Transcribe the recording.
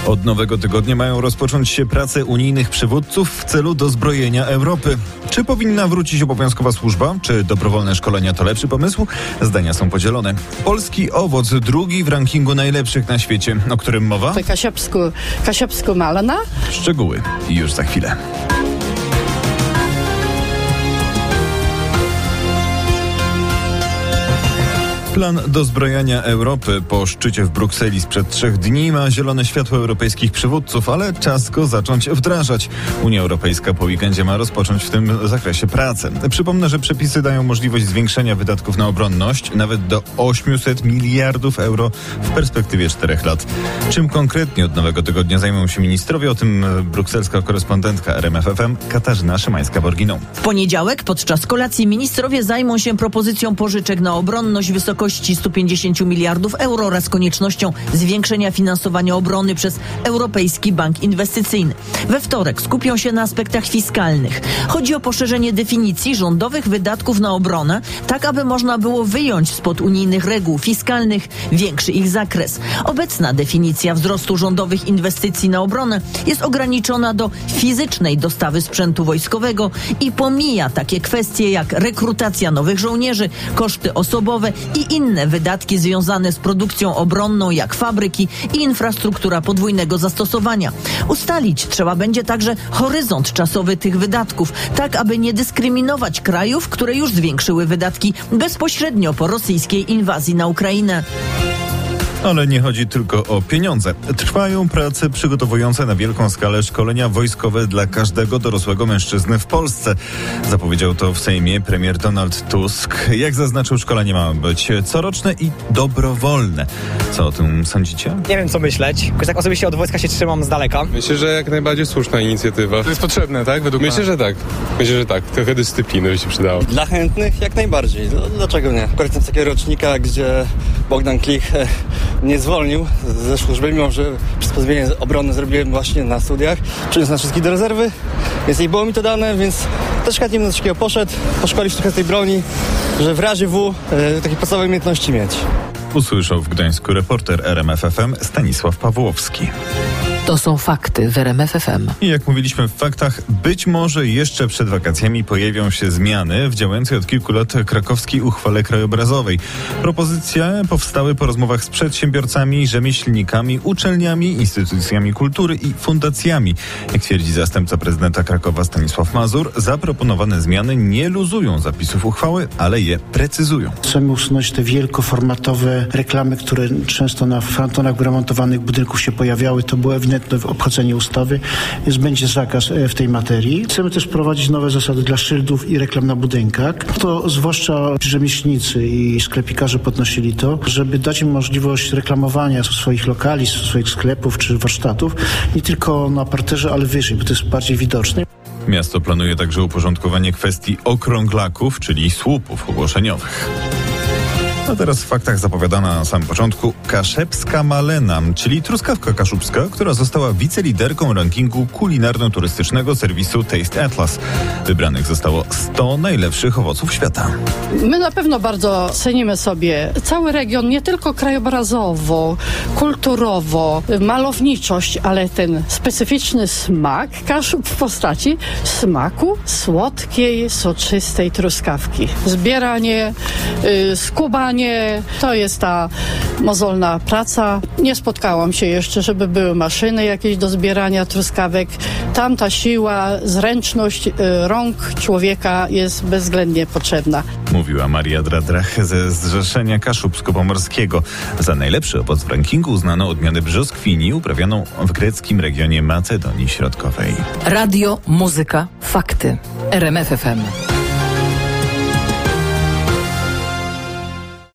Od nowego tygodnia mają rozpocząć się prace unijnych przywódców w celu dozbrojenia Europy. Czy powinna wrócić obowiązkowa służba? Czy dobrowolne szkolenia to lepszy pomysł? Zdania są podzielone. Polski owoc drugi w rankingu najlepszych na świecie. O którym mowa? Kasiapsko-Malna. Szczegóły już za chwilę. Plan dozbrojenia Europy po szczycie w Brukseli sprzed 3 dni ma zielone światło europejskich przywódców, ale czas go zacząć wdrażać. Unia Europejska po weekendzie ma rozpocząć w tym zakresie pracę. Przypomnę, że przepisy dają możliwość zwiększenia wydatków na obronność nawet do 800 miliardów euro w perspektywie 4 lat. Czym konkretnie od nowego tygodnia zajmą się ministrowie? O tym brukselska korespondentka RMF FM Katarzyna Szymańska-Borginą. W poniedziałek podczas kolacji ministrowie zajmą się propozycją pożyczek na obronność wysokości 150 miliardów euro oraz koniecznością zwiększenia finansowania obrony przez Europejski Bank Inwestycyjny. We wtorek skupią się na aspektach fiskalnych. Chodzi o poszerzenie definicji rządowych wydatków na obronę, tak aby można było wyjąć spod unijnych reguł fiskalnych większy ich zakres. Obecna definicja wzrostu rządowych inwestycji na obronę jest ograniczona do fizycznej dostawy sprzętu wojskowego i pomija takie kwestie jak rekrutacja nowych żołnierzy, koszty osobowe i inne wydatki związane z produkcją obronną, jak fabryki i infrastruktura podwójnego zastosowania. Ustalić trzeba będzie także horyzont czasowy tych wydatków, tak aby nie dyskryminować krajów, które już zwiększyły wydatki bezpośrednio po rosyjskiej inwazji na Ukrainę. Ale nie chodzi tylko o pieniądze. Trwają prace przygotowujące na wielką skalę szkolenia wojskowe dla każdego dorosłego mężczyzny w Polsce. Zapowiedział to w Sejmie premier Donald Tusk. Jak zaznaczył, szkolenie ma być coroczne i dobrowolne. Co o tym sądzicie? Nie wiem, co myśleć. Jakoś tak osobiście od wojska się trzymam z daleka. Myślę, że jak najbardziej słuszna inicjatywa. To jest potrzebne, tak? Myślę, że tak. Myślę, że tak. Trochę dyscypliny by się przydało. Dla chętnych jak najbardziej. Dlaczego nie? Korzystam z takiego rocznika, gdzie Bogdan Klich nie zwolnił ze służby, mimo że przysposobienie obrony zrobiłem właśnie na studiach. Przyniósł nas wszystkich do rezerwy, więc nie było mi to dane, więc też chętnie bym do takiego poszedł, poszkolić trochę tej broni, że w razie W takie podstawowe umiejętności mieć. Usłyszał w Gdańsku reporter RMF FM Stanisław Pawłowski. To są fakty w RMF FM. I jak mówiliśmy w faktach, być może jeszcze przed wakacjami pojawią się zmiany w działającej od kilku lat krakowskiej uchwale krajobrazowej. Propozycje powstały po rozmowach z przedsiębiorcami, rzemieślnikami, uczelniami, instytucjami kultury i fundacjami. Jak twierdzi zastępca prezydenta Krakowa Stanisław Mazur, zaproponowane zmiany nie luzują zapisów uchwały, ale je precyzują. Chcemy usunąć te wielkoformatowe reklamy, które często na frontonach remontowanych budynków się pojawiały. To było ewidentne obchodzenie ustawy, więc będzie zakaz w tej materii. Chcemy też wprowadzić nowe zasady dla szyldów i reklam na budynkach. To zwłaszcza rzemieślnicy i sklepikarze podnosili to, żeby dać im możliwość reklamowania swoich lokali, swoich sklepów czy warsztatów nie tylko na parterze, ale wyżej, bo to jest bardziej widoczne. Miasto planuje także uporządkowanie kwestii okrąglaków, czyli słupów ogłoszeniowych. A teraz w faktach zapowiadana na samym początku Kaszepska Malena, czyli truskawka kaszubska, która została wiceliderką rankingu kulinarno-turystycznego serwisu Taste Atlas. Wybranych zostało 100 najlepszych owoców świata. My na pewno bardzo cenimy sobie cały region, nie tylko krajobrazowo, kulturowo, malowniczość, ale ten specyficzny smak Kaszub w postaci smaku słodkiej, soczystej truskawki. Zbieranie, skubanie, to jest ta mozolna praca. Nie spotkałam się jeszcze, żeby były maszyny jakieś do zbierania truskawek. Tam ta siła, zręczność rąk człowieka jest bezwzględnie potrzebna. Mówiła Maria Dradrach ze Zrzeszenia Kaszubsko-Pomorskiego. Za najlepszy owoc w rankingu uznano odmianę brzoskwini uprawianą w greckim regionie Macedonii Środkowej. Radio, muzyka, fakty. RMF FM.